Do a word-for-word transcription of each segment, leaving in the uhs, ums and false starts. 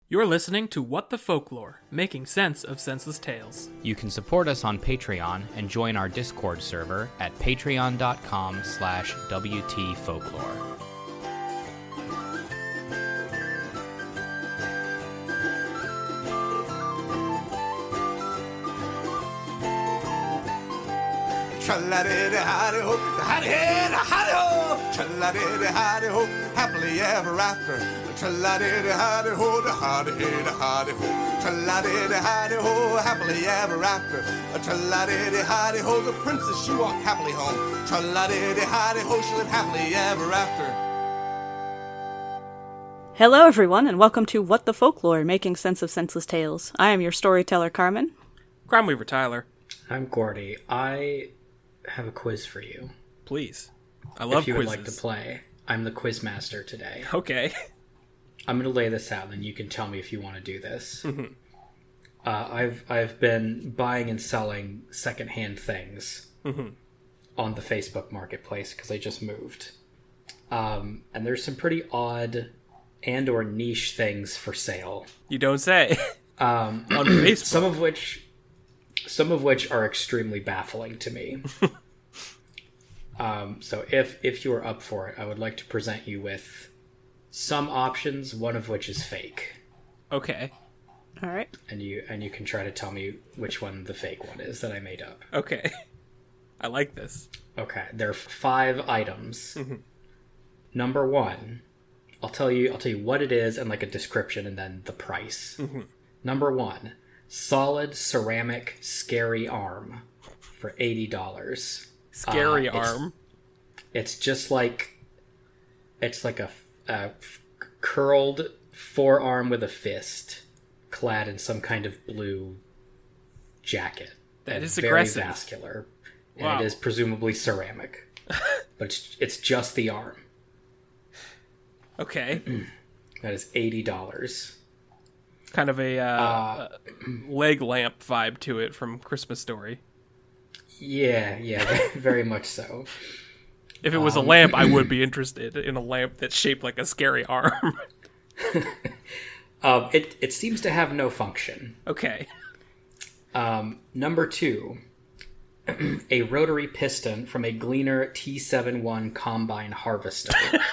You're listening to What the Folklore, making sense of senseless tales. You can support us on Patreon and join our Discord server at patreon.com slash wtfolklore. Tra-la-di-di-hi-di-ho, hi-di-hi-di-hi-di-ho, tra-la-di-di-hi-di-ho, happily ever after. Tra-la-di-di-hi-di-ho, hi-di-hi-di-hi-di-ho, tra-la-di-di-hi-di-ho, happily ever after. Tra-la-di-di-hi-di-ho, the princess she walked happily home. Tra-la-di-di-hi-di-ho, she lived happily ever after. Hello everyone, and welcome to What the Folklore, making sense of senseless tales. I am your storyteller, Carmen. Crime Weaver Tyler. I'm Gordy. I have a quiz for you. Please. I love if you quizzes. would like to play. I'm the quiz master today. Okay. I'm going to lay this out, and you can tell me if you want to do this. Mm-hmm. Uh, I've I've been buying and selling secondhand things Mm-hmm. on the Facebook Marketplace because I just moved. Um, and there's some pretty odd and or niche things for sale. You don't say. Um, on Facebook. Some of which... Some of which are extremely baffling to me. um, so if if you are up for it, I would like to present you with some options, one of which is fake. Okay. All right. And you and you can try to tell me which one the fake one is that I made up. Okay. I like this. Okay. There are five items. Mm-hmm. Number one, I'll tell you I'll tell you what it is and like a description and then the price. Mm-hmm. Number one. Solid ceramic scary arm for eighty dollars. Scary uh, it's, arm. It's just like it's like a, a curled forearm with a fist, clad in some kind of blue jacket. That is very aggressive. Vascular, and Wow. it is presumably ceramic, but it's it's just the arm. Okay. That is eighty dollars. Kind of a uh, Uh, leg lamp vibe to it from Christmas Story. Yeah, yeah, very much so. If it was Um, a lamp, I would be interested in a lamp that's shaped like a scary arm. um, it it seems to have no function. Okay. Um, number two, a rotary piston from a Gleaner T seventy-one combine harvester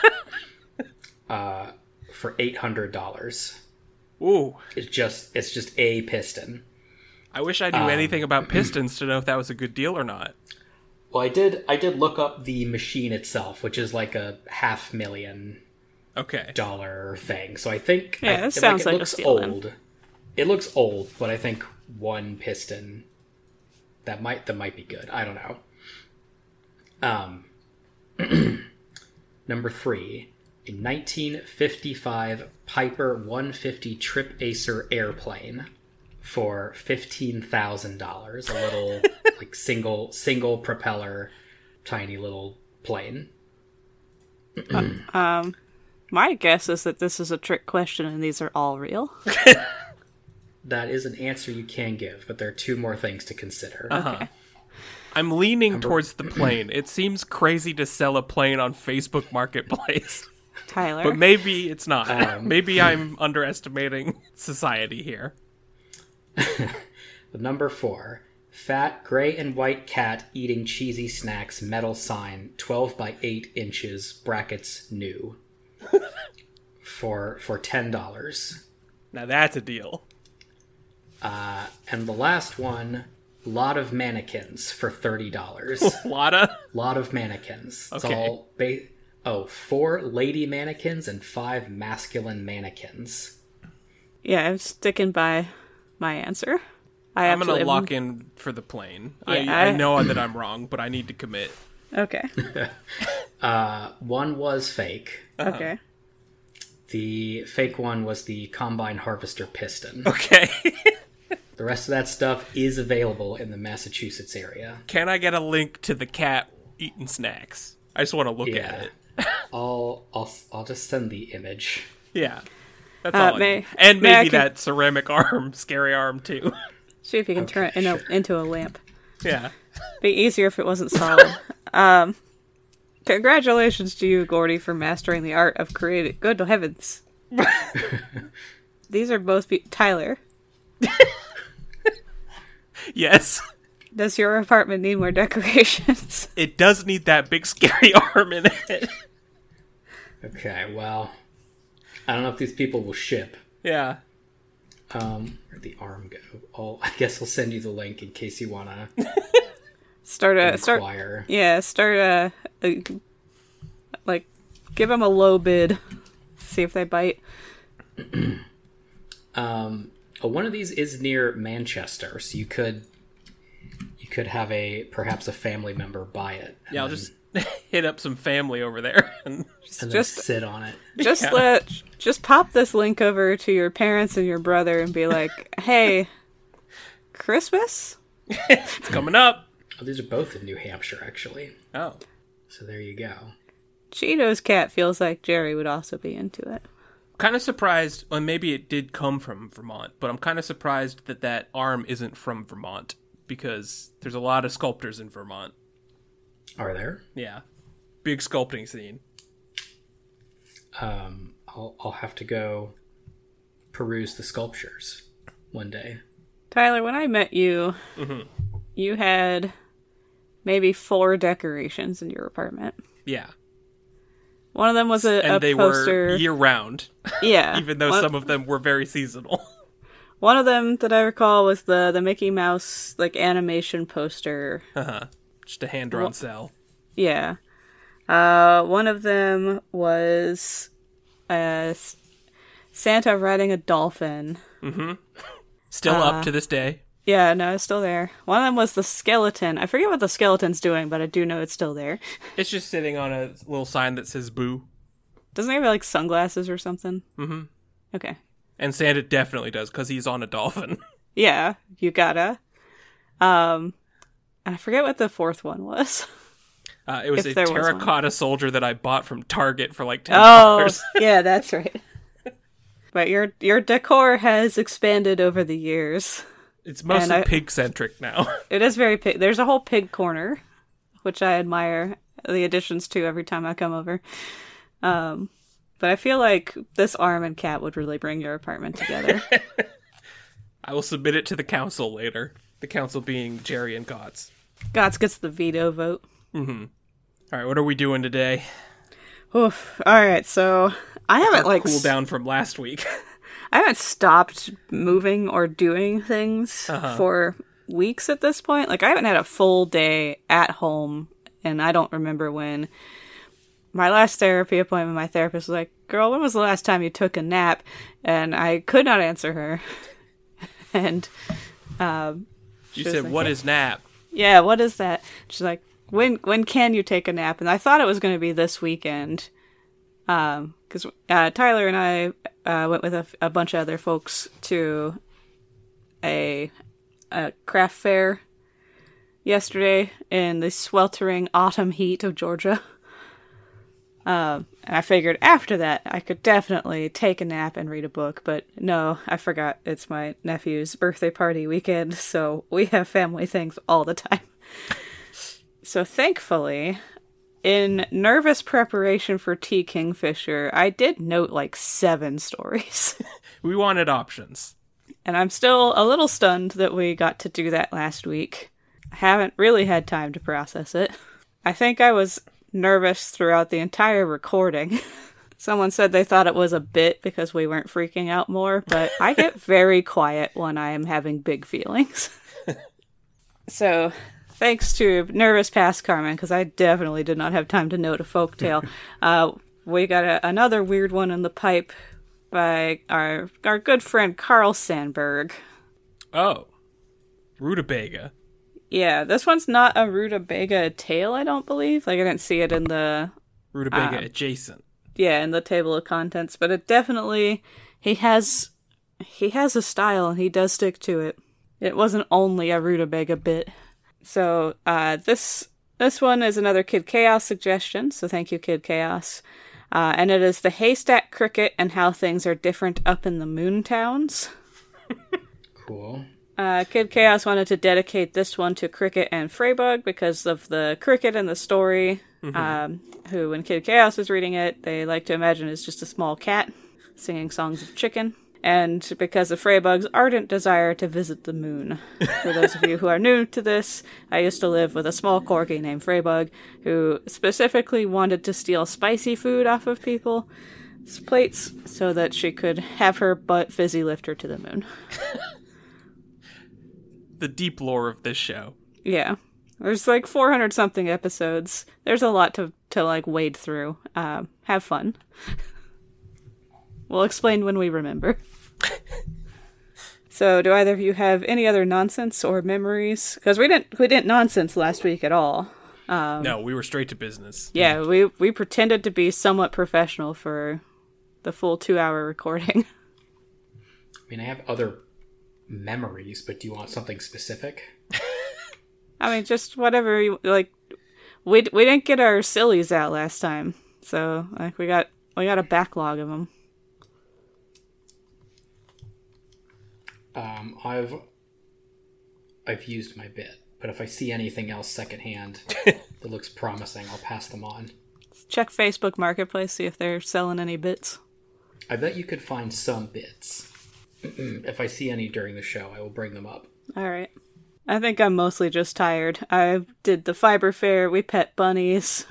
uh, for eight hundred dollars. Ooh. It's just it's just a piston. I wish I knew Um, anything about pistons to know if that was a good deal or not. Well, I did I did look up the machine itself, which is like a half million Okay. dollar thing. So I think Yeah, I, this it, sounds like, like it a looks steal then. old. It looks old, but I think one piston that might that might be good. I don't know. Um, number three, a nineteen fifty-five Piper one fifty Trip Acer airplane for fifteen thousand dollars. A little like single single propeller, tiny little plane. Um, my guess is that this is a trick question and these are all real. That is an answer you can give, but there are two more things to consider. Uh-huh. I'm leaning towards the plane. It seems crazy to sell a plane on Facebook Marketplace. Tyler. But maybe it's not. Um, maybe I'm underestimating society here. Number four, fat gray and white cat eating cheesy snacks metal sign twelve by eight inches brackets new for for ten dollars. Now that's a deal. Uh, and the last one, lot of mannequins for thirty dollars. Lotta? Lot of mannequins. It's Okay. all ba- oh, four lady mannequins and five masculine mannequins. Yeah, I'm sticking by my answer. I I'm going to absolutely- lock in for the plane. I, Yeah, I I- know that I'm wrong, but I need to commit. Okay. Uh, one was fake. Okay. The fake one was the combine harvester piston. Okay. The rest of that stuff is available in the Massachusetts area. Can I get a link to the cat eating snacks? I just want to look Yeah. at it. I'll I'll I'll just send the image. Yeah. That's Uh, all I may- need. And may I maybe con- that ceramic arm, scary arm, too. See if you can turn it in a, into a lamp. Yeah. Be easier if it wasn't solid. um, congratulations to you, Gordy, for mastering the art of creating. Good heavens! these are both be- Tyler. Yes. Does your apartment need more decorations? It does need that big scary arm in it. Okay, well, I don't know if these people will ship. Yeah. Um, where'd the arm go? I'll, I guess I'll send you the link in case you want to Start a start. inquire. Yeah, start a, a like give them a low bid. See if they bite. Um, oh, one of these is near Manchester, so you could you could have a perhaps a family member buy it. and Yeah, I'll then- just hit up some family over there. And and then just- sit on it. Just Yeah. let just pop this link over to your parents and your brother and be like, "Hey, Christmas? it's coming up. Oh, these are both in New Hampshire, actually. Oh. So there you go. Cheeto's cat feels like Jerry would also be into it." Kind of surprised, well, maybe it did come from Vermont, but I'm kind of surprised that that arm isn't from Vermont, because there's a lot of sculptors in Vermont. Are there? Yeah. Big sculpting scene. Um, I'll I'll have to go peruse the sculptures one day. Tyler, when I met you, Mhm. you had maybe four decorations in your apartment. Yeah. One of them was a, And a they poster. were year-round, Yeah. even though one, some of them were very seasonal. one of them that I recall was the, the Mickey Mouse like animation poster. Uh-huh. Just a hand-drawn cell. Yeah. Uh, one of them was uh, S- Santa riding a dolphin. Still Uh, up to this day. Yeah, no, it's still there. One of them was the skeleton. I forget what the skeleton's doing, but I do know it's still there. It's just sitting on a little sign that says boo. Doesn't he have like sunglasses or something? Mm-hmm. Okay. And Santa definitely does, because he's on a dolphin. Yeah, you gotta. Um, and I forget what the fourth one was. Uh, it was If a there was one. terracotta soldier that I bought from Target for like ten Oh, dollars. yeah, that's right. But your your decor has expanded over the years. It's mostly I- pig-centric now. It is very pig. There's a whole pig corner, which I admire the additions to every time I come over. Um, but I feel like this arm and cat would really bring your apartment together. I will submit it to the council later. The council being Jerry and Gotts. Gots gets the veto vote. All right, what are we doing today? Oof. All right, so I haven't like Cool s- down from last week. I haven't stopped moving or doing things Uh-huh. for weeks at this point. Like, I haven't had a full day at home, and I don't remember when. My last therapy appointment, my therapist was like, "Girl, when was the last time you took a nap?" And I could not answer her. and, um, You she was said, like, what is nap? yeah, what is that? She's like, when when can you take a nap? And I thought it was going to be this weekend. Um, because uh, Tyler and I uh, went with a, a bunch of other folks to a, a craft fair yesterday in the sweltering autumn heat of Georgia. Um, and I figured after that I could definitely take a nap and read a book, but no, I forgot it's my nephew's birthday party weekend, so we have family things all the time. So thankfully, in nervous preparation for T. Kingfisher, I did note like seven stories. We wanted options. And I'm still a little stunned that we got to do that last week. I haven't really had time to process it. I think I was nervous throughout the entire recording. Someone said they thought it was a bit because we weren't freaking out more, but I get very quiet when I am having big feelings. So, thanks to nervous past Carmen, because I definitely did not have time to note a folktale. uh, we got a, another weird one in the pipe by our our good friend Carl Sandberg. Oh. Rutabaga. Yeah, this one's not a rutabaga tale, I don't believe. Like, I didn't see it in the Rutabaga Um, adjacent. yeah in the table of contents, but it definitely he has he has a style and he does stick to it. It wasn't only a rutabaga bit. So uh, this this one is another Kid Chaos suggestion. So thank you, Kid Chaos. Uh, and it is the haystack cricket and how things are different up in the moon towns. Cool. Uh, Kid Chaos wanted to dedicate this one to Cricket and Freybug because of the cricket in the story, um, who, when Kid Chaos is reading it, they like to imagine is just a small cat singing songs of chicken. and because of Freybug's ardent desire to visit the moon. For those of you who are new to this, I used to live with a small corgi named Freybug, who specifically wanted to steal spicy food off of people's plates so that she could have her butt fizzy lift her to the moon. The deep lore of this show. Yeah. There's like four hundred something episodes. There's a lot to, to like wade through. Uh, have fun. We'll explain when we remember. So, do either of you have any other nonsense or memories? Because we didn't we didn't nonsense last week at all. Um, no, we were straight to business. Yeah, we we pretended to be somewhat professional for the full two hour recording. I mean, I have other memories, but do you want something specific? I mean, just whatever you like. We we didn't get our sillies out last time, so like we got we got a backlog of them. Um, I've I've used my bit, but if I see anything else secondhand that looks promising, I'll pass them on. Check Facebook Marketplace, see if they're selling any bits. I bet you could find some bits. If I see any during the show, I will bring them up. All right. I think I'm mostly just tired. I did the fiber fair. We pet bunnies.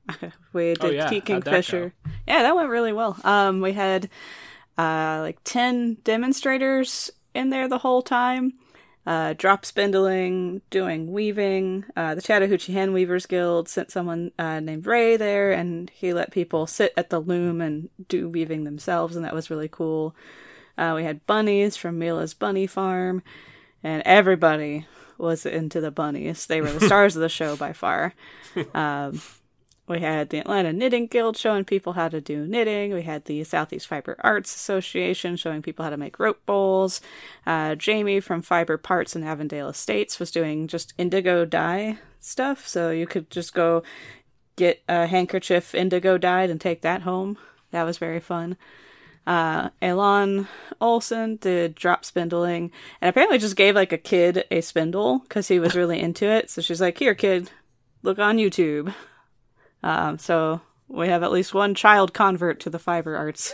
We did Oh, yeah. Tea How'd that Kingfisher. go? Yeah, that went really well. Um, we had uh, like ten demonstrators in there the whole time. Uh, drop spindling, doing weaving. Uh, the Chattahoochee Hen Weavers Guild sent someone uh, named Ray there, and he let people sit at the loom and do weaving themselves, and that was really cool. Uh, we had bunnies from Mila's Bunny Farm, and everybody was into the bunnies. They were the stars of the show by far. Um, we had the Atlanta Knitting Guild showing people how to do knitting. We had the Southeast Fiber Arts Association showing people how to make rope bowls. Uh, Jamie from Fiber Parts in Avondale Estates was doing just indigo dye stuff. So you could just go get a handkerchief indigo dyed and take that home. That was very fun. Uh, Elon Olsen did drop spindling and apparently just gave like a kid a spindle because he was really into it. So she's like, here, kid, look on YouTube. Um, so we have at least one child convert to the fiber arts.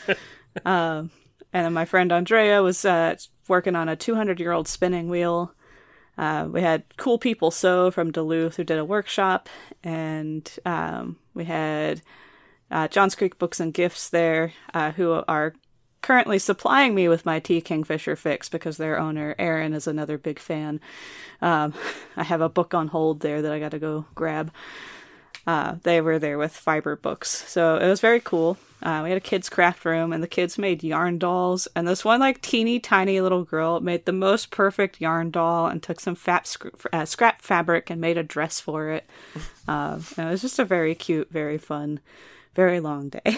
um, and then my friend Andrea was uh, working on a two hundred year old spinning wheel. Uh, we had Cool People Sew from Duluth who did a workshop, and um, we had Uh, Johns Creek Books and Gifts there, uh, who are currently supplying me with my Tea Kingfisher fix because their owner, Aaron, is another big fan. Um, I have a book on hold there that I got to go grab. Uh, they were there with fiber books, so it was very cool. Uh, we had a kids' craft room, and the kids made yarn dolls, and this one, like, teeny tiny little girl made the most perfect yarn doll and took some fat sc- uh, scrap fabric and made a dress for it. Uh, and it was just a very cute, very fun, very long day.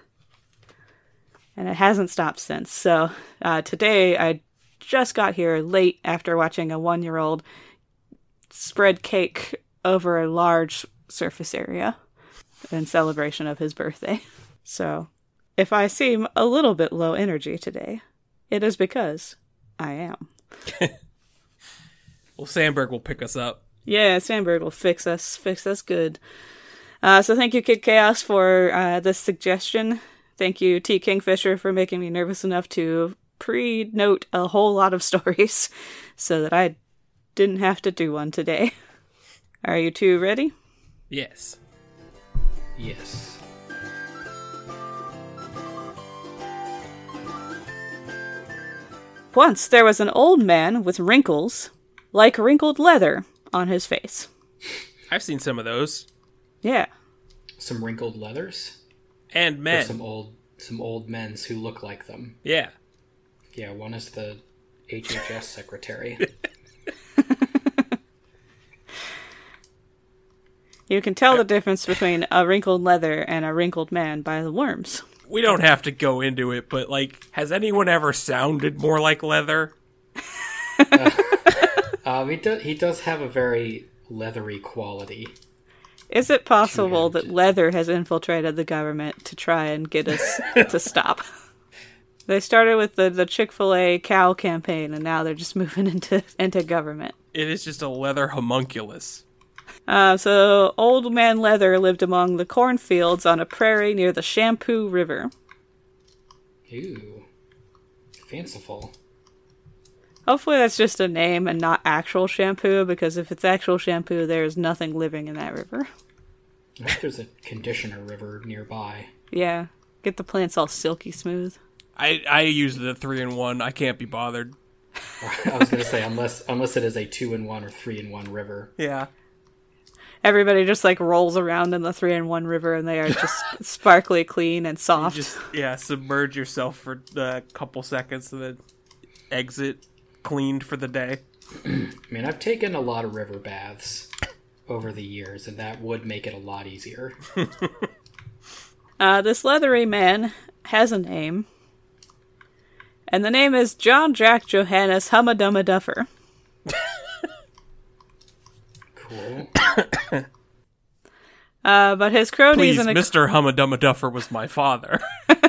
And it hasn't stopped since. So uh, today I just got here late after watching a one-year-old spread cake over a large surface area in celebration of his birthday. So if I seem a little bit low energy today, it is because I am. Well, Sandberg will pick us up. Yeah, Sandberg will fix us, fix us good. Uh, so thank you, Kid Chaos, for uh, this suggestion. Thank you, Tea Kingfisher, for making me nervous enough to pre-note a whole lot of stories so that I didn't have to do one today. Are you two ready? Yes. Yes. Once there was an old man with wrinkles, like wrinkled leather, on his face. I've seen some of those. Yeah. Some wrinkled leathers? And Or men. some old some old men's who look like them. Yeah. Yeah, one is the H H S secretary. You can tell the difference between a wrinkled leather and a wrinkled man by the worms. We don't have to go into it, but, like, has anyone ever sounded more like leather? um, he, do, he does have a very leathery quality. Is it possible that leather has infiltrated the government to try and get us to stop? They started with the, the Chick-fil-A cow campaign, and now they're just moving into, into government. It is just a leather homunculus. Uh, so, Old Man Leather lived among the cornfields on a prairie near the Shampoo River. Ew. Fanciful. Hopefully that's just a name and not actual shampoo, because if it's actual shampoo, there's nothing living in that river. I think there's a conditioner river nearby. Yeah. Get the plants all silky smooth. I, I use the three in one. I can't be bothered. I was going to say, unless unless it is a two in one or three in one river. Yeah. Everybody just like rolls around in the three in one river, and they are just sparkly clean and soft. You just, yeah, submerge yourself for a couple seconds and then exit cleaned for the day. I mean, I've taken a lot of river baths over the years, and that would make it a lot easier. uh, this leathery man has a name, and the name is John Jack Johannes Hummadumma Duffer. Cool. Uh, but his cronies Please, and... Mister Hummadumma Duffer was my father.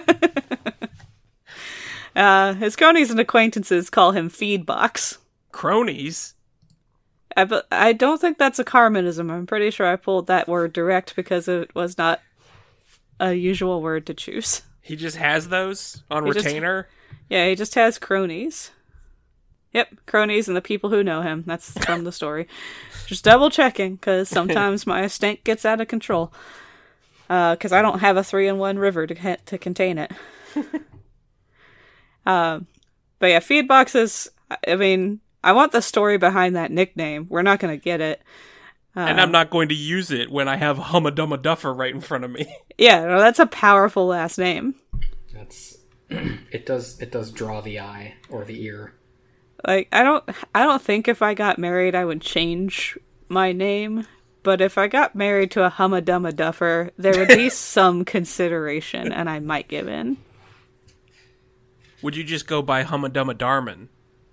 uh, his cronies and acquaintances call him Feedbox. Cronies? I, be- I don't think that's a Carmenism. I'm pretty sure I pulled that word direct because it was not a usual word to choose. He just has those on He just- retainer? Yeah, he just has cronies. Yep, cronies and the people who know him. That's from the story. Just double checking, because sometimes my stank gets out of control. Because uh, I don't have a three in one river to ca- to contain it. um, but yeah, Feedbox is, I mean, I want the story behind that nickname. We're not going to get it. Uh, and I'm not going to use it when I have Hummadumma Duffer right in front of me. Yeah, no, that's a powerful last name. That's it does it does draw the eye or the ear. Like, I don't I don't think if I got married I would change my name, but if I got married to a Hummadumma Duffer, there would be some consideration, and I might give in. Would you just go by Hummadumma Darman?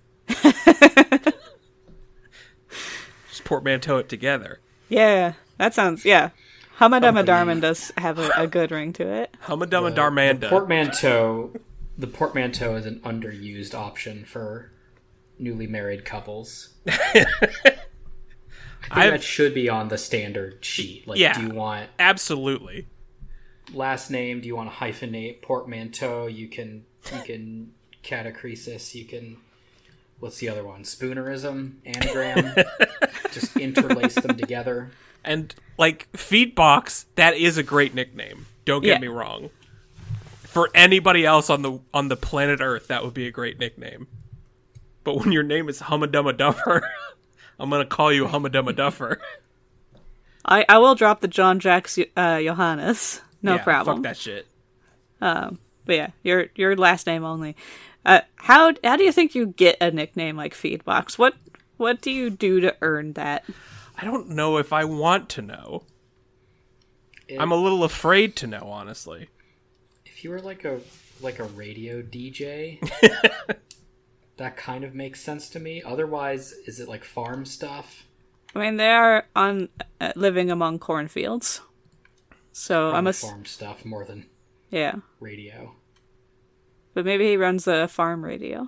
Just portmanteau it together. Yeah, that sounds, yeah. Hummadumma Darman does have a, a good ring to it. Hummadumma The Darmanda. portmanteau, the portmanteau is an underused option for newly married couples. I think I've- that should be on the standard sheet. Like, Yeah. do you want Absolutely. last name? Do you want to hyphenate portmanteau? You can you can catachresis. You can, what's the other one? Spoonerism, anagram. Just interlace them together. And, like, Feedbox, that is a great nickname. Don't get Yeah. me wrong. For anybody else on the on the planet Earth, that would be a great nickname. But when your name is Hummadumma Duffer, I'm going to call you Hummadumma Duffer. I, I will drop the John Jack's uh, Johannes. No Yeah, problem. Fuck that shit. Um, but yeah, your your last name only. Uh, how how do you think you get a nickname like Feedbox? What what do you do to earn that? I don't know if I want to know. It- I'm a little afraid to know, honestly. If you were like a like a radio D J, that kind of makes sense to me. Otherwise, is it like farm stuff? I mean, they are on uh, living among cornfields, so I'm Probably a farm stuff more than yeah. radio. But maybe he runs a farm radio.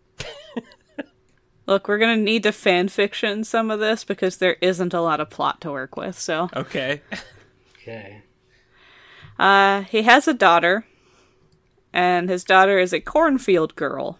Look, we're gonna need to fan fiction some of this because there isn't a lot of plot to work with. So, Okay. Okay. uh, he has a daughter, and his daughter is a cornfield girl.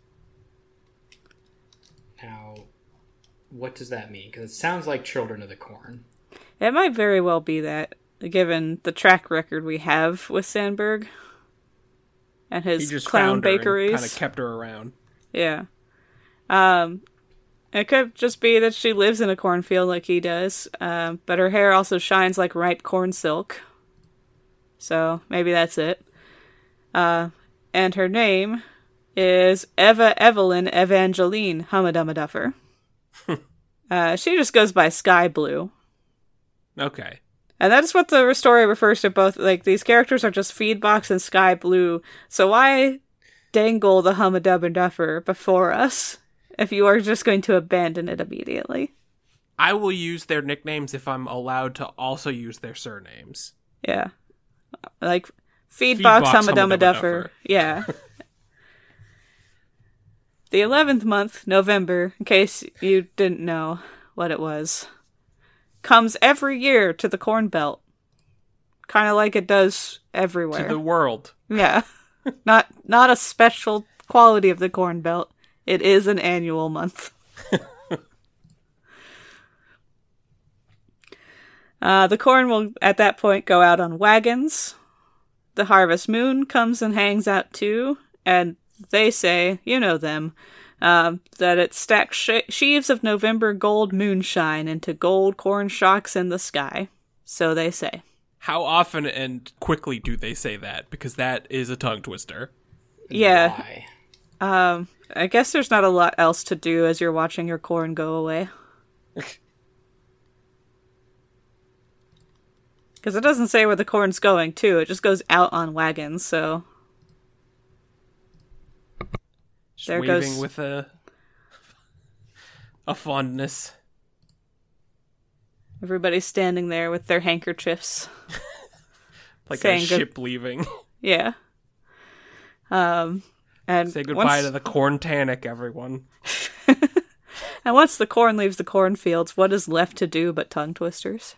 Now, what does that mean? Because it sounds like Children of the Corn. It might very well be that, given the track record we have with Sandberg and He his just clown found her and bakeries. kind of kept her around. Yeah. Um, it could just be that she lives in a cornfield like he does, um, but her hair also shines like ripe corn silk. So maybe that's it. Uh, and her name is Eva Evelyn Evangeline Hummadumma Duffer. uh, she just goes by Sky Blue. Okay. And that's what the story refers to both. Like, these characters are just Feedbox and Sky Blue. So why dangle the Hummadumma Duffer before us if you are just going to abandon it immediately? I will use their nicknames if I'm allowed to also use their surnames. Yeah. Like, Feedbox, Feedbox, Hummadumma Hummadumma Duffer. Duffer. Yeah. The eleventh month, November, in case you didn't know what it was, comes every year to the Corn Belt. Kind of like it does everywhere. To the world. Yeah. Not not a special quality of the Corn Belt, it is an annual month. uh, the corn will, at that point, go out on wagons. The harvest moon comes and hangs out too, and they say, you know them, uh, that it stacks she- sheaves of November gold moonshine into gold corn shocks in the sky. So they say. How often and quickly do they say that? Because that is a tongue twister. Yeah. Why? Um, I guess there's not a lot else to do as you're watching your corn go away. Because it doesn't say where the corn's going, too. It just goes out on wagons, so... Just There waving goes- with a a fondness. Everybody's standing there with their handkerchiefs. Like Saying a good- ship leaving. Yeah. Um, and Say goodbye once, to the corn tanic, everyone. and once the corn leaves the cornfields, what is left to do but tongue twisters?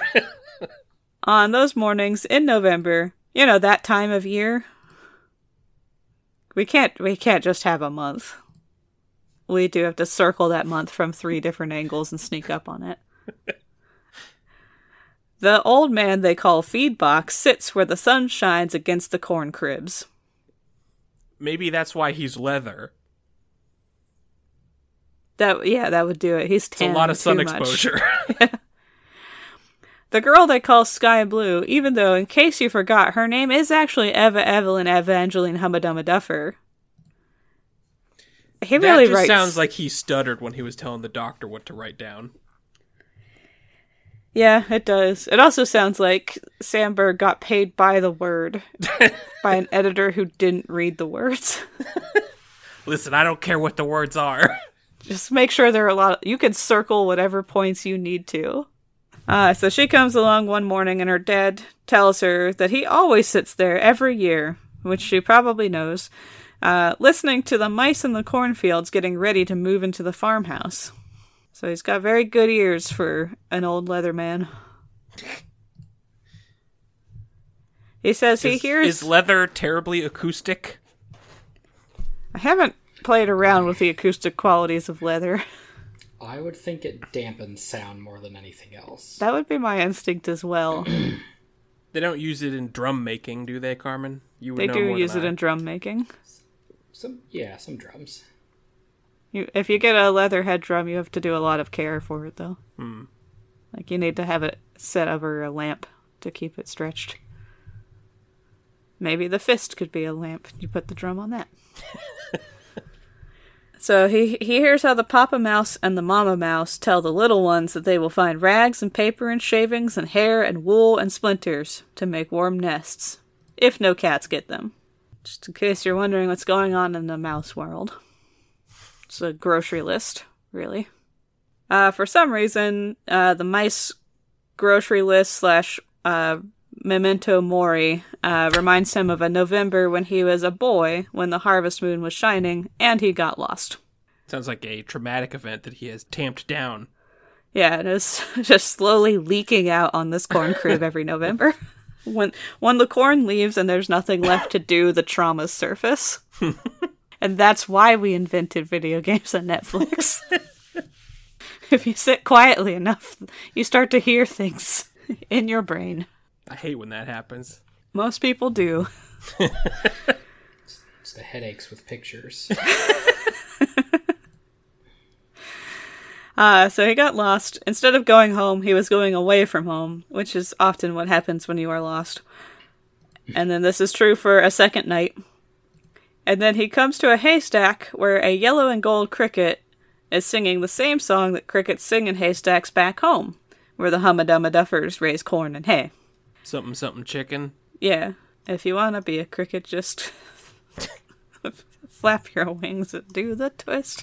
On those mornings in November, you know, that time of year, we can't we can't just have a month. We do have to circle that month from three different angles and sneak up on it. The old man they call Feedbox sits where the sun shines against the corn cribs. Maybe that's why he's leather. That yeah, that would do it. He's It's a tanning lot of sun too much. exposure. The girl they call Sky Blue, even though, in case you forgot, her name is actually Eva Evelyn Evangeline Hummadumma Duffer. He That really just writes... sounds like he stuttered when he was telling the doctor what to write down. Yeah, it does. It also sounds like Sandberg got paid by the word by an editor who didn't read the words. Listen, I don't care what the words are. Just make sure there are a lot of... You can circle whatever points you need to. Uh, so she comes along one morning and her dad tells her that he always sits there every year, which she probably knows, uh, listening to the mice in the cornfields getting ready to move into the farmhouse. So he's got very good ears for an old leather man. He says he Is, hears... is leather terribly acoustic? I haven't played around with the acoustic qualities of leather. I would think it dampens sound more than anything else. That would be my instinct as well. They don't use it in drum making, do they, Carmen? You would They know do more use than it I. in drum making. Some, yeah, some drums. You, if you get a leather head drum, you have to do a lot of care for it, though. Hmm. Like, you need to have it set over a lamp to keep it stretched. Maybe the fist could be a lamp. You put the drum on that. So he he hears how the Papa Mouse and the Mama Mouse tell the little ones that they will find rags and paper and shavings and hair and wool and splinters to make warm nests, if no cats get them. Just in case you're wondering what's going on in the mouse world. It's a grocery list, really. Uh, for some reason, uh, the mice grocery list slash uh, memento mori uh, reminds him of a November when he was a boy, when the harvest moon was shining, and he got lost. Sounds like a traumatic event that he has tamped down. Yeah, it is just slowly leaking out on this corn crib every November. When when the corn leaves and there's nothing left to do, the traumas surface. And that's why we invented video games and Netflix. If you sit quietly enough, you start to hear things in your brain. I hate when that happens. Most people do. It's the headaches with pictures. Uh, so he got lost. Instead of going home, he was going away from home, which is often what happens when you are lost. And then this is true for a second night. And then he comes to a haystack where a yellow and gold cricket is singing the same song that crickets sing in haystacks back home, where the Hummadumma Duffers raise corn and hay. Something, something chicken. Yeah, if you want to be a cricket, just flap your wings and do the twist.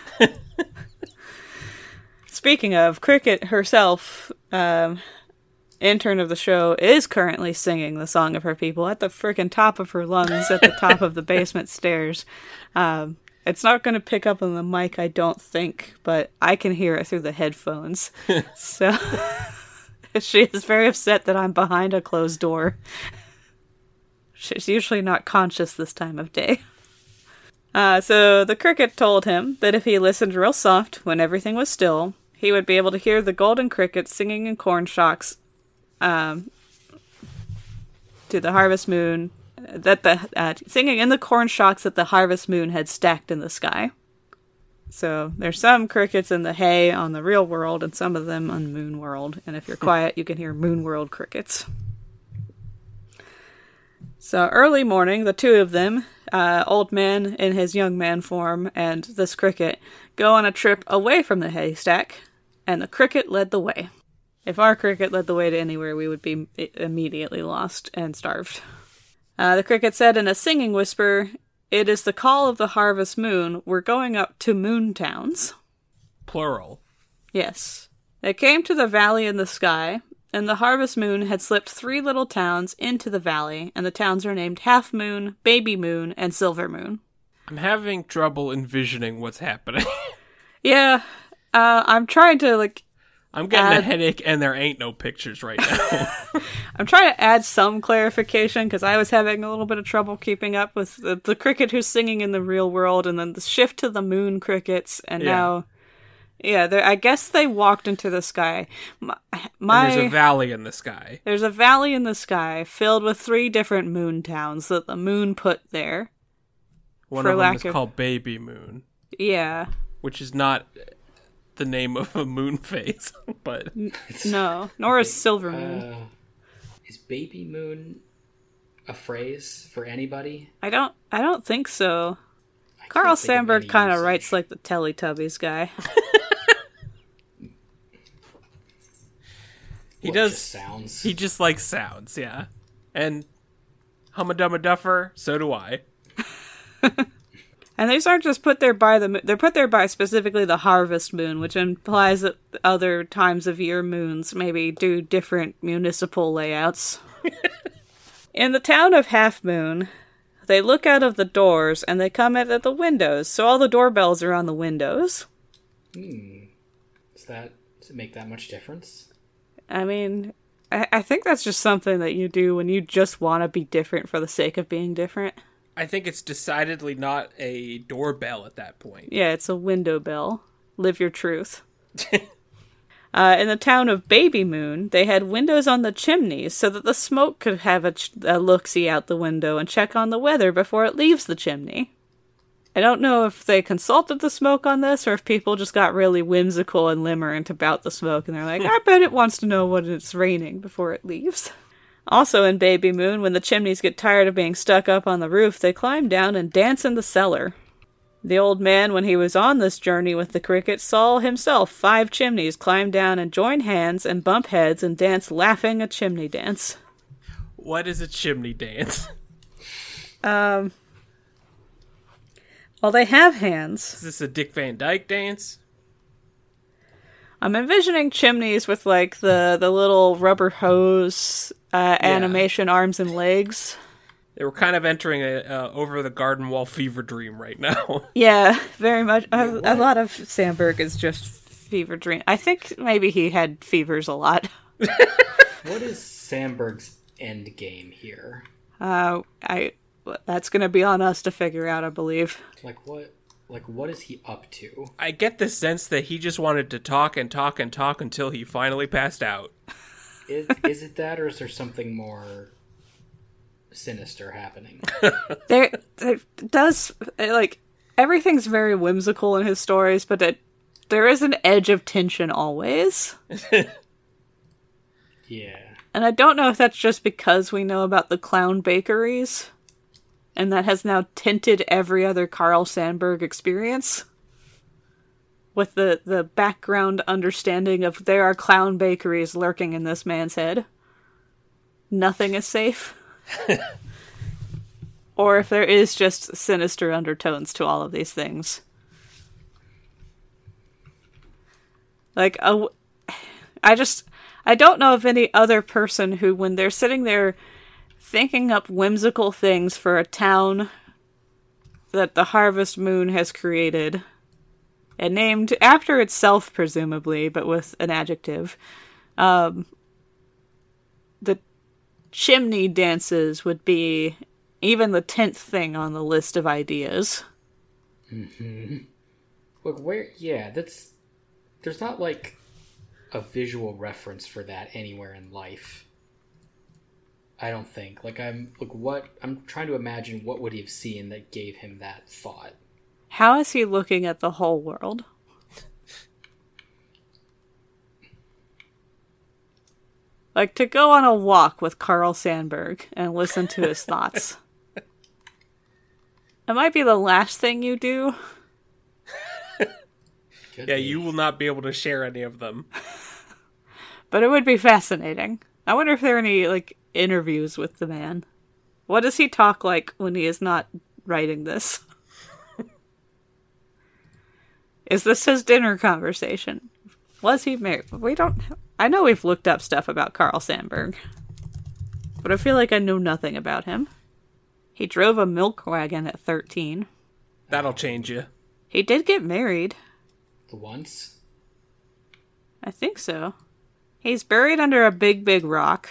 Speaking of, Cricket herself, um, intern of the show, is currently singing the song of her people at the frickin' top of her lungs at the top of the basement stairs. Um, it's not going to pick up on the mic, I don't think, but I can hear it through the headphones. So she is very upset that I'm behind a closed door. She's usually not conscious this time of day. Uh, so the cricket told him that if he listened real soft when everything was still, he would be able to hear the golden cricket singing in corn shocks um, to the harvest moon, that the uh, singing in the corn shocks that the harvest moon had stacked in the sky. So there's some crickets in the hay on the real world and some of them on Moon World. And if you're quiet, you can hear Moon World crickets. So early morning, the two of them, uh, old man in his young man form and this cricket, go on a trip away from the haystack, and the cricket led the way. If our cricket led the way to anywhere, we would be immediately lost and starved. Uh, the cricket said in a singing whisper, "It is the call of the harvest moon. We're going up to moon towns." Plural. Yes. They came to the valley in the sky, and the harvest moon had slipped three little towns into the valley, and the towns are named Half Moon, Baby Moon, and Silver Moon. I'm having trouble envisioning what's happening. Yeah, uh, I'm trying to, like... I'm getting add... a headache, and there ain't no pictures right now. I'm trying to add some clarification, because I was having a little bit of trouble keeping up with the, the cricket who's singing in the real world, and then the shift to the moon crickets, and Yeah. now... Yeah, I guess they walked into the sky. My, my, And there's a valley in the sky. There's a valley in the sky filled with three different moon towns that the moon put there. One For of them lack is of- called Baby Moon, Yeah. which is not the name of a moon phase, but No, nor is Silver Moon. Uh, is Baby Moon a phrase for anybody? I don't I don't think so. I Carl can't think of Sandburg any kind of usage. writes like the Teletubbies guy. he What, does. just sounds. He just likes sounds, yeah. And Hummadumma Duffer, so do I. And these aren't just put there by the mo- they're put there by specifically the harvest moon, which implies that other times of year moons maybe do different municipal layouts. In the town of Half Moon, they look out of the doors and they come in at the windows, so all the doorbells are on the windows. Hmm. Does that does it make that much difference? I mean, I, I think that's just something that you do when you just want to be different for the sake of being different. I think it's decidedly not a doorbell at that point. Yeah, it's a window bell. Live your truth. uh, in the town of Baby Moon, they had windows on the chimneys so that the smoke could have a, ch- a look-see out the window and check on the weather before it leaves the chimney. I don't know if they consulted the smoke on this or if people just got really whimsical and limerent about the smoke and they're like, I bet it wants to know when it's raining before it leaves. Also in Baby Moon, when the chimneys get tired of being stuck up on the roof, they climb down and dance in the cellar. The old man, when he was on this journey with the cricket, saw himself five chimneys climb down and join hands and bump heads and dance laughing a chimney dance. What is a chimney dance? Um... Well, they have hands. Is this a Dick Van Dyke dance? I'm envisioning chimneys with, like, the, the little rubber hose uh, animation arms and legs. They were kind of entering a uh, over the garden wall fever dream right now. Yeah, very much. A, a lot of Sandberg is just fever dream. I think maybe he had fevers a lot. What is Sandberg's end game here? Uh, I that's going to be on us to figure out, I believe. Like what? Like what is he up to? I get the sense that he just wanted to talk and talk and talk until he finally passed out. Is, is it that, or is there something more sinister happening? There, there does like everything's very whimsical in his stories, but it, there is an edge of tension always. Yeah. And I don't know if that's just because we know about the clown bakeries, and that has now tinted every other Carl Sandburg experience. With the, the background understanding of there are clown bakeries lurking in this man's head. Nothing is safe. Or if there is just sinister undertones to all of these things. Like, a, I just... I don't know of any other person who, when they're sitting there thinking up whimsical things for a town that the Harvest Moon has created, and named after itself, presumably, but with an adjective, um, the chimney dances would be even the tenth thing on the list of ideas. Mm-hmm. Look, where... Yeah, that's... There's not, like, a visual reference for that anywhere in life. I don't think. Like, I'm... Like, what... I'm trying to imagine what would he have seen that gave him that thought. How is he looking at the whole world? Like, to go on a walk with Carl Sandburg and listen to his thoughts. It might be the last thing you do. Could Yeah, be. you will not be able to share any of them. But it would be fascinating. I wonder if there are any, like, interviews with the man. What does he talk like when he is not writing this? Is this his dinner conversation? Was he married? We don't... I know we've looked up stuff about Carl Sandburg, but I feel like I know nothing about him. He drove a milk wagon at thirteen. That'll change you. He did get married. Once? I think so. He's buried under a big, big rock.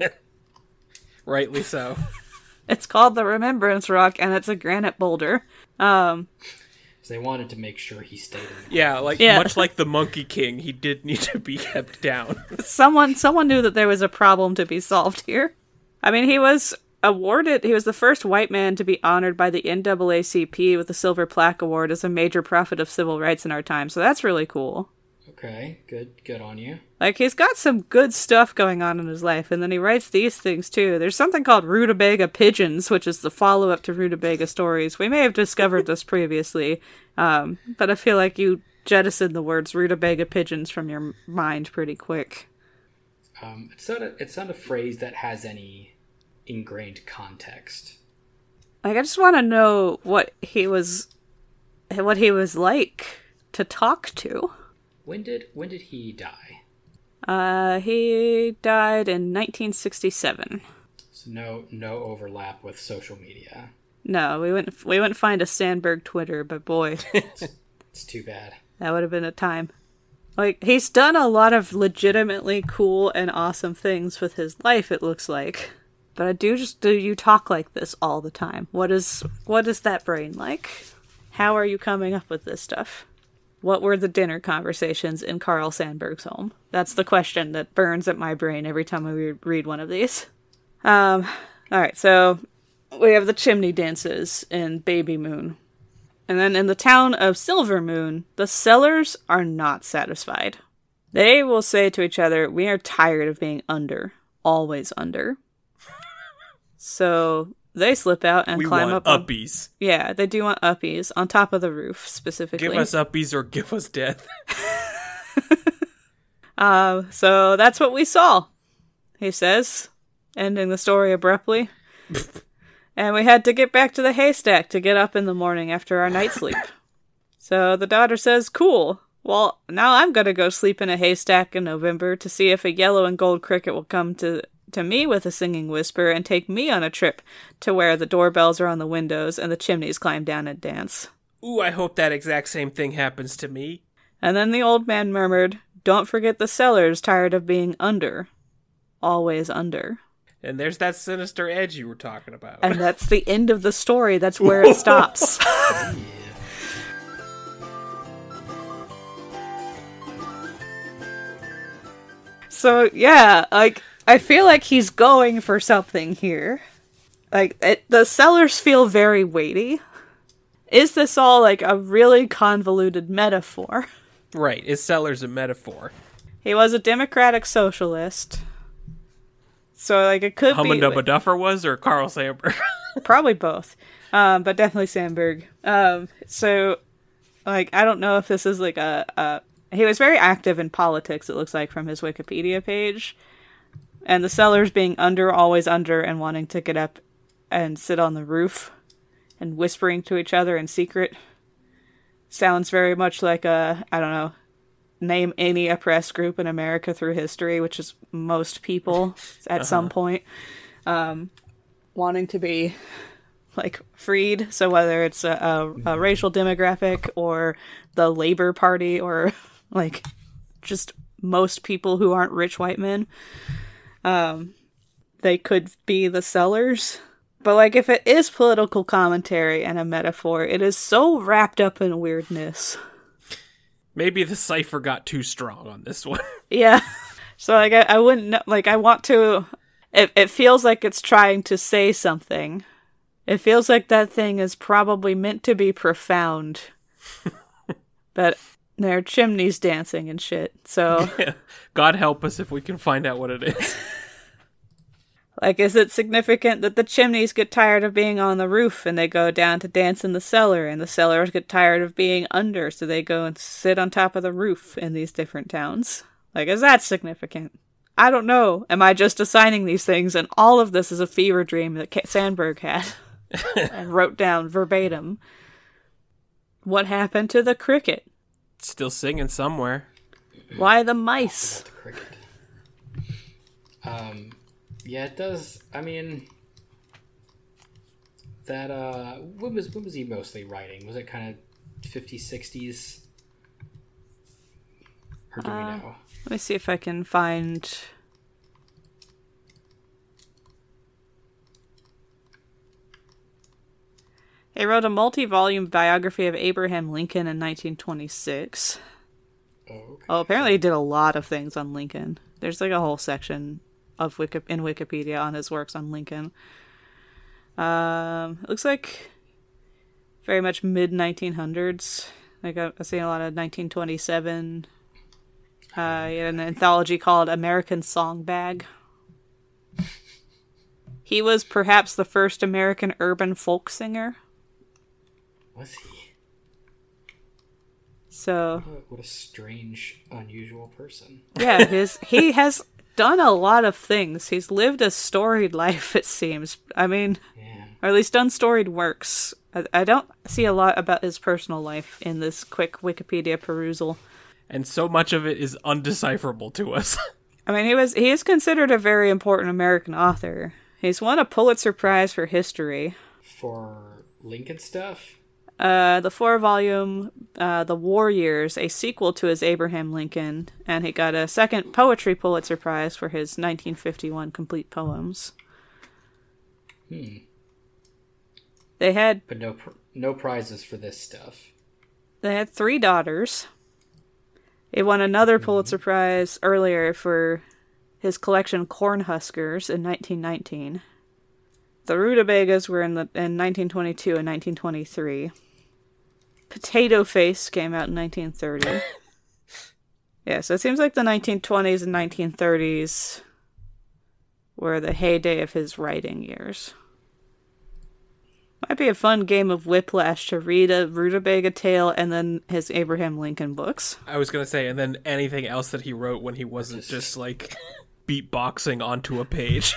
Rightly so. It's called the Remembrance Rock, and it's a granite boulder. Um... Because they wanted to make sure he stayed in the Yeah, like Yeah. much like the Monkey King, he did need to be kept down. Someone someone knew that there was a problem to be solved here. I mean, he was awarded, he was the first white man to be honored by the N double A C P with the Silver Plaque Award as a major prophet of civil rights in our time, so that's really cool. Okay, good, good on you. Like, he's got some good stuff going on in his life, and then he writes these things, too. There's something called Rutabaga Pigeons, which is the follow-up to Rutabaga Stories. We may have discovered this previously, um, but I feel like you jettisoned the words Rutabaga Pigeons from your mind pretty quick. Um, it's not a, it's not a phrase that has any ingrained context. Like, I just want to know what he was, what he was like to talk to. When did when did he die? Uh, he died in nineteen sixty-seven. So no no overlap with social media. No, we wouldn't, we wouldn't find a Sandberg Twitter, but boy, It's too bad. that would have been a time. Like, he's done a lot of legitimately cool and awesome things with his life, it looks like. But I do just, do you talk like this all the time? What is, what is that brain like? How are you coming up with this stuff? What were the dinner conversations in Carl Sandburg's home? That's the question that burns at my brain every time I re- read one of these. Um, alright, so we have the chimney dances in Baby Moon. And then in the town of Silver Moon, the sellers are not satisfied. They will say to each other, we are tired of being under. Always under. So they slip out and We climb want up. on- uppies. Yeah, they do want uppies on top of the roof, specifically. Give us uppies or give us death. Uh, so that's what we saw, he says, ending the story abruptly. And we had to get back to the haystack to get up in the morning after our night sleep. So the daughter says, cool. Well, now I'm gonna go sleep in a haystack in November to see if a yellow and gold cricket will come to, to me with a singing whisper and take me on a trip to where the doorbells are on the windows and the chimneys climb down and dance. Ooh, I hope that exact same thing happens to me. And then the old man murmured, don't forget the sellers tired of being under. Always under. And there's that sinister edge you were talking about. And that's the end of the story. That's where it stops. So, yeah, like, I feel like he's going for something here. Like, it, the sellers feel very weighty. Is this all, like, a really convoluted metaphor? Right, is Sellers a metaphor? He was a democratic socialist. So, like, it could Humma be... Dubba like, Duffer was, or Carl Sandburg? probably both. Um, but definitely Sandberg. Um, so, like, I don't know if this is, like, a... a he was very active in politics, it looks like, from his Wikipedia page. And the sellers being under, always under, and wanting to get up and sit on the roof and whispering to each other in secret sounds very much like a, I don't know, name any oppressed group in America through history, which is most people at uh-huh. some point, um, wanting to be, like, freed. So whether it's a, a, a racial demographic or the Labor Party or, like, just most people who aren't rich white men, um, they could be the sellers. But, like, if it is political commentary and a metaphor, it is so wrapped up in weirdness. Maybe the cipher got too strong on this one. Yeah. So, like, I, I wouldn't know, like, I want to, it, it feels like it's trying to say something. It feels like that thing is probably meant to be profound. But there are chimneys dancing and shit, so. Yeah. God help us if we can find out what it is. Like, is it significant that the chimneys get tired of being on the roof and they go down to dance in the cellar, and the cellars get tired of being under, so they go and sit on top of the roof in these different towns? Like, is that significant? I don't know. Am I just assigning these things, and all of this is a fever dream that Sandberg had and wrote down verbatim? What happened to the cricket? Still singing somewhere. Why the mice? The cricket. Um... Yeah, it does. I mean, that, uh, when was, when was he mostly writing? Was it kind of fifties, sixties? Or do Uh, we know? Let me see if I can find... He wrote a multi-volume biography of Abraham Lincoln in nineteen twenty-six. Oh, okay. Oh, apparently he did a lot of things on Lincoln. There's like a whole section of Wiki- in Wikipedia on his works on Lincoln. Um, it looks like very much mid nineteen hundreds. Like I- I've seen a lot of nineteen twenty-seven. Uh, he had an anthology called American Song Bag. He was perhaps the first American urban folk singer. Was he? So What a, what a strange, unusual person. yeah, his he has done a lot of things. He's lived a storied life, it seems. I mean, Yeah. or at least done storied works. I, I don't see a lot about his personal life in this quick Wikipedia perusal. And so much of it is undecipherable to us. I mean, he was he is considered a very important American author. He's won a Pulitzer Prize for history. For Lincoln stuff? Uh, the four-volume uh, The War Years, a sequel to his Abraham Lincoln, and he got a second Poetry Pulitzer Prize for his nineteen fifty-one complete poems. Hmm. They had But no pr- no prizes for this stuff. they had three daughters. He won another Pulitzer Prize earlier for his collection Cornhuskers in nineteen nineteen. The Rutabagas were in the in nineteen twenty-two and nineteen twenty-three. Potato Face came out in nineteen thirty. Yeah, so it seems like the nineteen twenties and nineteen thirties were the heyday of his writing years. Might be a fun game of Whiplash to read a Rutabaga tale and then his Abraham Lincoln books. I was going to say, and then anything else that he wrote when he wasn't Just- just like beatboxing onto a page.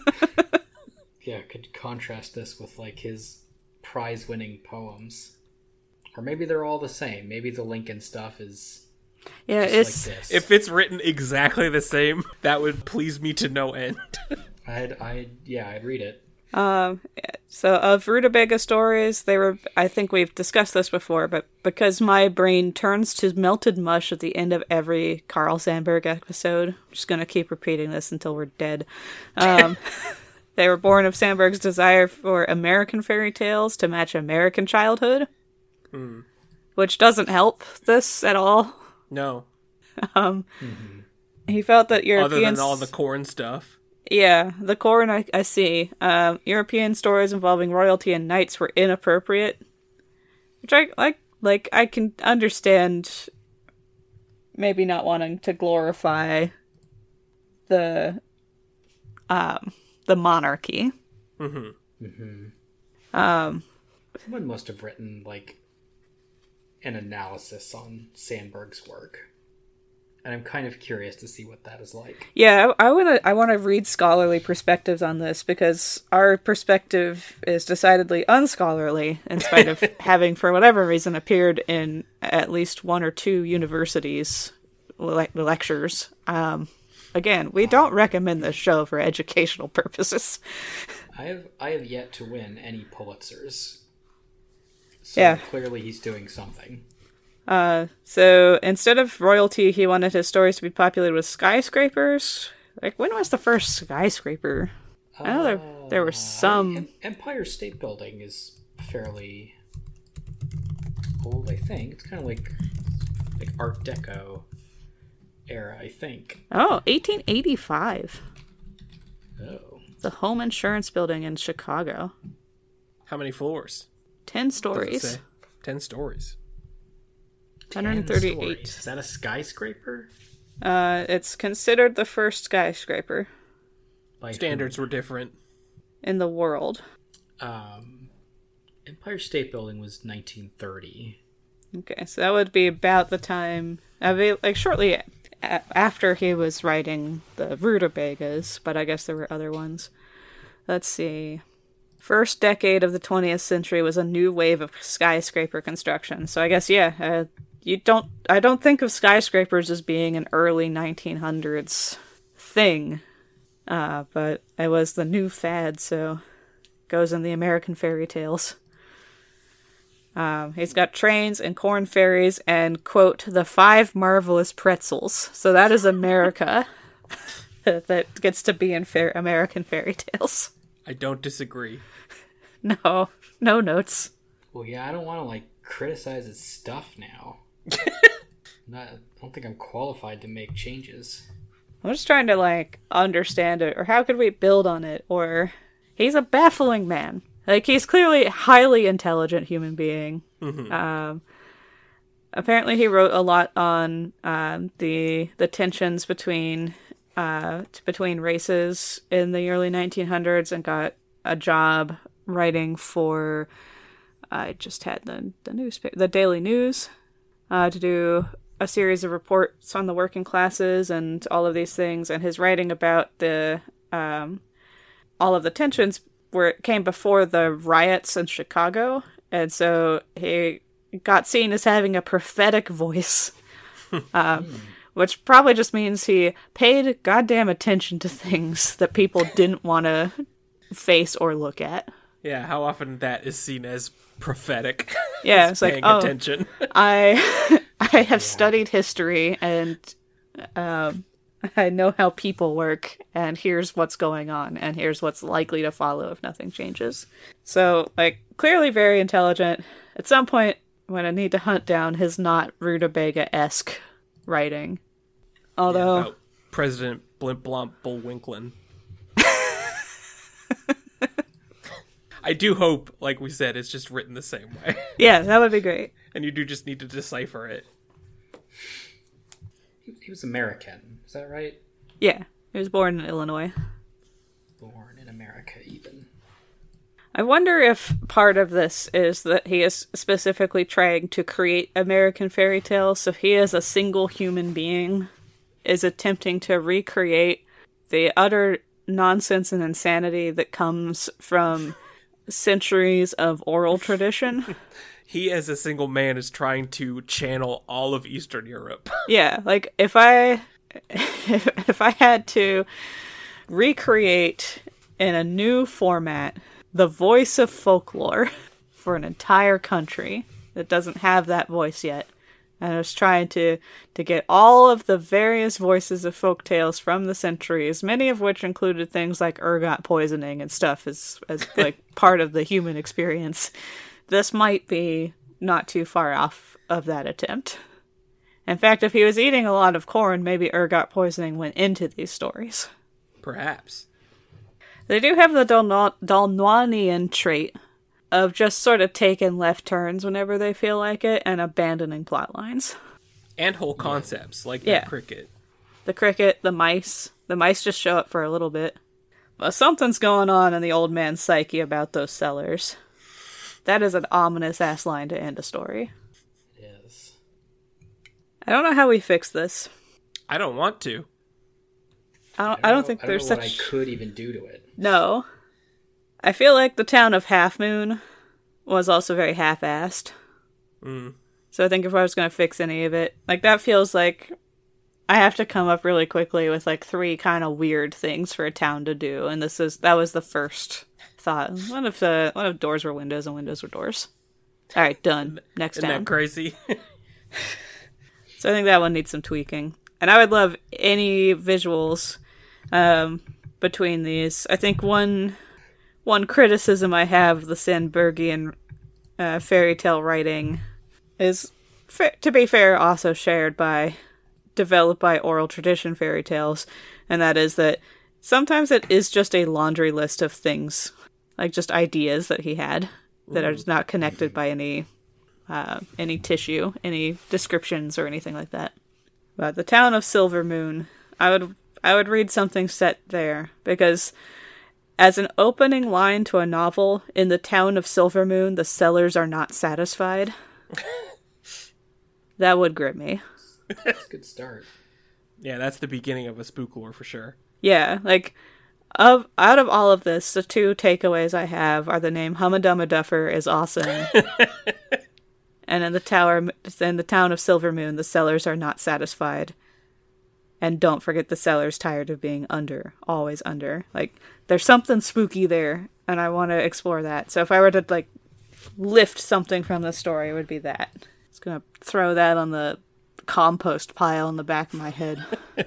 Yeah, could contrast this with like his prize-winning poems. Or maybe they're all the same. Maybe the Lincoln stuff is Yeah, just it's like this. If it's written exactly the same, that would please me to no end. I'd, I'd, yeah, I'd read it. Um, so of Rutabaga stories, they were, I think we've discussed this before, but because my brain turns to melted mush at the end of every Carl Sandburg episode, I'm just gonna keep repeating this until we're dead. Um, they were born of Sandburg's desire for American fairy tales to match American childhood, Mm. which doesn't help this at all. No. Um, he felt that Other Europeans... than all the corn stuff. Yeah, the corn I, I see. Um, European stories involving royalty and knights were inappropriate, which I like. Like I can understand, maybe not wanting to glorify the um the monarchy. Mm-hmm. Mm-hmm. Um, Someone must have written like an analysis on Sandberg's work, and I'm kind of curious to see what that is like. yeah, I want to. I want to read scholarly perspectives on this because our perspective is decidedly unscholarly, in spite of having, for whatever reason, appeared in at least one or two universities' le- lectures. Um, again, we don't recommend this show for educational purposes. I have I have yet to win any Pulitzers. So Yeah. clearly he's doing something. Uh, so instead of royalty, he wanted his stories to be populated with skyscrapers. Like, when was the first skyscraper? I know there- Uh, there were some. Em- Empire State Building is fairly old, I think. It's kind of like like Art Deco era, I think. Oh, eighteen eighty-five. Oh. The Home Insurance Building in Chicago. How many floors? Ten Does it stories. say? Ten stories. one hundred ten thirty-eight. stories. Is that a skyscraper? Uh, it's considered the first skyscraper By who? Standards were different. in the world. Um, Empire State Building was nineteen thirty. Okay, so that would be about the time, I mean, like shortly a- after he was writing the Rutabagas, but I guess there were other ones. Let's see. First decade of the twentieth century was a new wave of skyscraper construction. So I guess, yeah, uh, you don't, I don't think of skyscrapers as being an early nineteen hundreds thing, uh, but it was the new fad, so it goes in the American fairy tales. Um, he's got trains and corn ferries and, quote, the five marvelous pretzels. So that is America that gets to be in fair American fairy tales. I don't disagree. No, no notes. Well, yeah, I don't want to like criticize his stuff now. Not, I don't think I'm qualified to make changes. I'm just trying to, like, understand it, or how could we build on it, or he's a baffling man. Like, he's clearly a highly intelligent human being. Mm-hmm. Um, apparently he wrote a lot on um, the the tensions between uh, t- between races in the early nineteen hundreds and got a job writing for, I just had the, the newspaper, the Daily News, uh, to do a series of reports on the working classes and all of these things, and his writing about the um, all of the tensions where it came before the riots in Chicago, and so he got seen as having a prophetic voice, um, which probably just means he paid goddamn attention to things that people didn't want to face or look at. Yeah, how often that is seen as prophetic. Yeah, it's like, paying oh, attention. I I have studied history, and um, I know how people work, and here's what's going on, and here's what's likely to follow if nothing changes. So, like, clearly very intelligent. At some point, I'm going to need to hunt down his not Rutabaga-esque writing. Although... Yeah, about President Blimp Blomp Bullwinklin. I do hope, like we said, it's just written the same way. Yeah, that would be great. And you do just need to decipher it. He, he was American, is that right? Yeah, he was born in Illinois. Born in America, even. I wonder if part of this is that he is specifically trying to create American fairy tales, so he as a single human being is attempting to recreate the utter nonsense and insanity that comes from centuries of oral tradition. He as a single man is trying to channel all of Eastern Europe. Yeah, like if I if I had to recreate in a new format the voice of folklore for an entire country that doesn't have that voice yet, and I was trying to to get all of the various voices of folk tales from the centuries, many of which included things like ergot poisoning and stuff as as like part of the human experience. This might be not too far off of that attempt. In fact, if he was eating a lot of corn, maybe ergot poisoning went into these stories. Perhaps. They do have the Dalno- Dalnwanian trait of just sort of taking left turns whenever they feel like it and abandoning plot lines. And whole concepts, like Yeah. that cricket. The cricket, the mice. The mice just show up for a little bit. But something's going on in the old man's psyche about those cellars. That is an ominous-ass line to end a story. It is. I don't know how we fix this. I don't want to. I don't, I I don't know- think I there's don't know such... what I could even do to it. No. I feel like the town of Half Moon was also very half-assed. Mm. So I think if I was going to fix any of it, like, that feels like I have to come up really quickly with, like, three kind of weird things for a town to do, and this is, that was the first thought. What if, uh, what if doors were windows and windows were doors? Alright, done. Next Isn't town. that crazy? So I think that one needs some tweaking. And I would love any visuals um, between these. I think one one criticism I have of the Sandbergian uh, fairy tale writing is, fa- to be fair, also shared by developed by oral tradition fairy tales, and that is that sometimes it is just a laundry list of things, like just ideas that he had that are not connected by any uh, any tissue, any descriptions or anything like that. But the town of Silvermoon, I would I would read something set there, because as an opening line to a novel, in the town of Silvermoon, the sellers are not satisfied. That would grip me. That's a good start. Yeah, that's the beginning of a spook lore for sure. Yeah, like, of out of all of this, the two takeaways I have are the name Hummadumma Duffer is awesome. And in the tower, in the town of Silvermoon, the sellers are not satisfied. And don't forget the seller's tired of being under, always under. Like, there's something spooky there, and I want to explore that. So if I were to, like, lift something from the story, it would be that. Just gonna throw that on the compost pile in the back of my head. uh,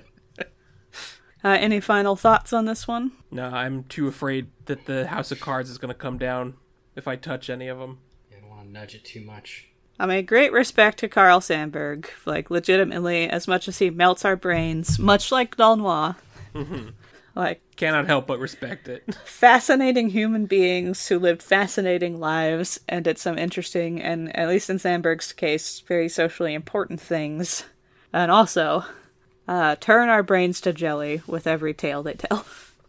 any final thoughts on this one? No, I'm too afraid that the House of Cards is going to come down if I touch any of them. I don't want to nudge it too much. I mean, great respect to Carl Sandburg. Like, legitimately, as much as he melts our brains, much like Dalnois. Mm-hmm. Like, cannot help but respect it. Fascinating human beings who lived fascinating lives and did some interesting, and at least in Sandburg's case, very socially important things. And also, uh, turn our brains to jelly with every tale they tell.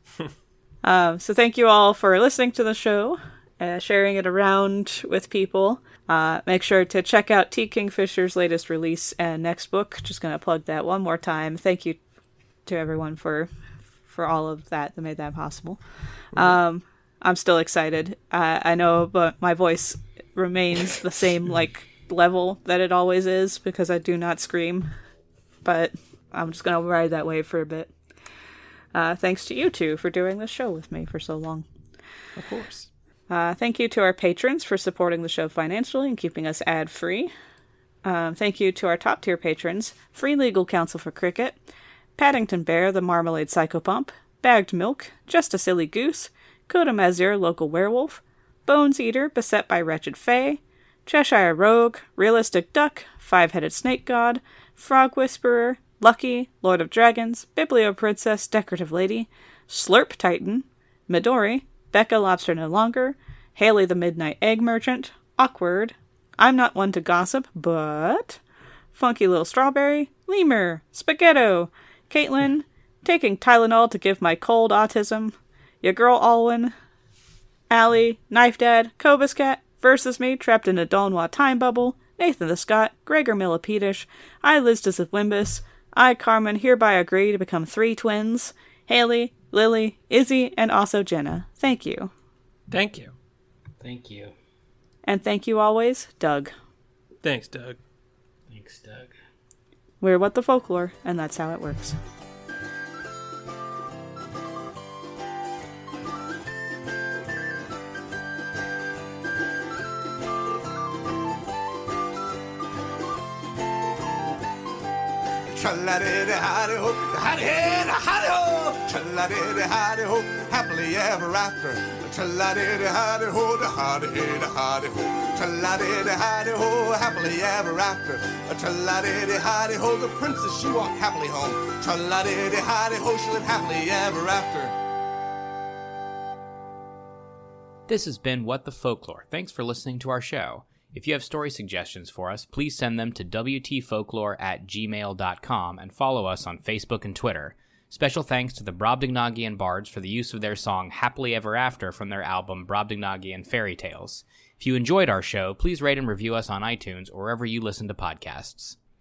um, so thank you all for listening to the show, uh, sharing it around with people. Uh, make sure to check out T. Kingfisher's latest release and next book. Just going to plug that one more time. Thank you to everyone for for all of that that made that possible. Mm-hmm. Um, I'm still excited. Uh, I know, but my voice remains the same like level that it always is because I do not scream. But I'm just going to ride that wave for a bit. Uh, thanks to you two for doing this show with me for so long. Of course. Uh, thank you to our patrons for supporting the show financially and keeping us ad-free. Um, thank you to our top-tier patrons, Free Legal Counsel for Cricket, Paddington Bear, the Marmalade Psychopump, Bagged Milk, Just a Silly Goose, Coda Mazir, Local Werewolf, Bones Eater, Beset by Wretched Fae, Cheshire Rogue, Realistic Duck, Five-Headed Snake God, Frog Whisperer, Lucky, Lord of Dragons, Biblio Princess, Decorative Lady, Slurp Titan, Midori, Becca Lobster No Longer, Haley the Midnight Egg Merchant, Awkward, I'm Not One to Gossip, but Funky Little Strawberry, Lemur, Spaghetto, Caitlin, Taking Tylenol to Give My Cold Autism, Your Girl Alwyn, Allie, Knife Dad, Cobus Cat, Versus Me, Trapped in a Dalnois Time Bubble, Nathan the Scott, Gregor Millipedish, I Listus of Wimbus, I Carmen hereby agree to become three twins, Haley, Lily, Izzy, and also Jenna. Thank you. Thank you. Thank you. And thank you always, Doug. Thanks, Doug. Thanks, Doug. We're What the Folklore, and that's how it works. Tra-la-di-di-hi-di-ho, hi-di-hi-di-hi-di-ho, tra-la-di-di-hi-di-ho, happily ever after. Tra-la-di-di-hi-di-ho, da-hi-di-hi-di-hi-di-ho, tra-la-di-di-hi-di-ho, happily ever after. Tra-la-di-di-hi-di-ho, the princess, she walked happily home. Tra-la-di-di-hi-di-ho, she lived happily ever after. This has been What the Folklore. Thanks for listening to our show. If you have story suggestions for us, please send them to w t folklore at gmail dot com and follow us on Facebook and Twitter. Special thanks to the Brobdingnagian Bards for the use of their song Happily Ever After from their album Brobdingnagian Fairy Tales. If you enjoyed our show, please rate and review us on iTunes or wherever you listen to podcasts.